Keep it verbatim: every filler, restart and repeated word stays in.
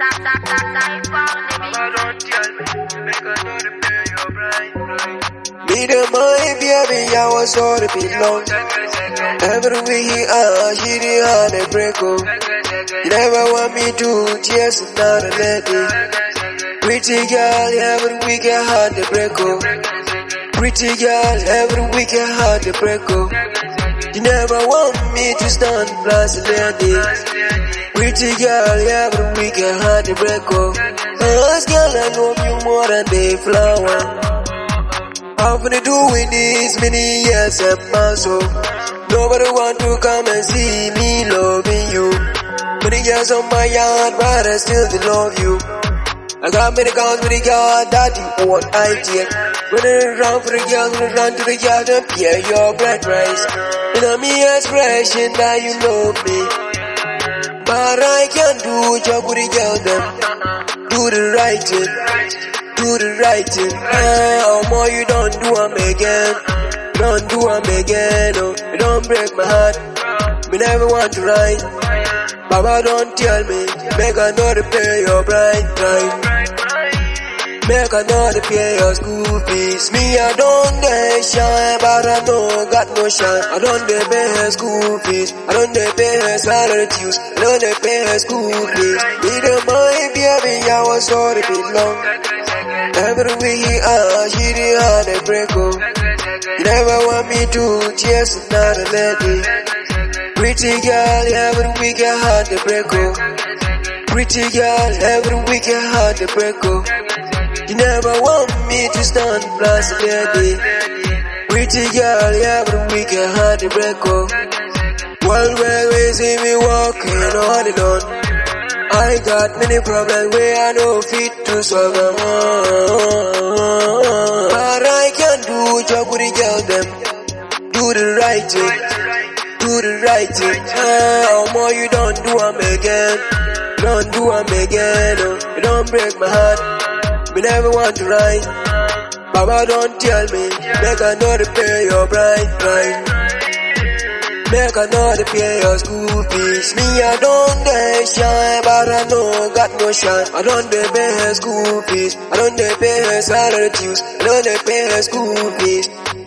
Me the money, baby, I was all the belong. Every week he ah, she did hard and break up. You never want me to, just another lady. Pretty girl, every week I hard to break up. Pretty girl, every week I hard to break up. You never want me to stand plus a lady. Pretty girl, every week I hard to break up. This girl, I love you more than the flower. How can you do with this many years and months? So nobody want to come and see me loving you. Many years on my yard, but I still love you. I got many guns with the yard that you want I did. Running around for the girls, running run to the yard and pay your bread price. You know me expression that you love me, but I can't do job with the girl them. Do the right thing, do the right thing. Ah, oh more you don't do them again, don't do them again. Oh, you don't break my heart. Me never want to ride. Baba don't tell me, make I know to pay your bride price. Make I know to pay your school fees. Me I don't dey shine, but I know got no shine. I don't dey pay her school fees. I don't dey pay her salary dues. I don't dey pay her school fees. Me the money, baby, I was all the belong. Every week he ah, she did hard and break up. You never want me to, just another lady. Pretty girl, every week I hard to break up. Pretty girl, every week I hard to break up. You never want me to stand plus a lady. Pretty girl, every week I hard to break up. One way we see me walking on and on. I got many problems where I know fit to solve them. But I can't do job with the girl them. Do the right thing, do the right thing. Ah, oh more you don't do them again, don't do them again. Oh, you don't break my heart. Me never want to ride. Baba don't tell me, make I know to pay your bride price. Make I know to pay your school fees. Me I don't dey shine, but I know got no shine. I don't dey pay her school fees. I don't dey pay her salary dues. I don't dey pay her school fees.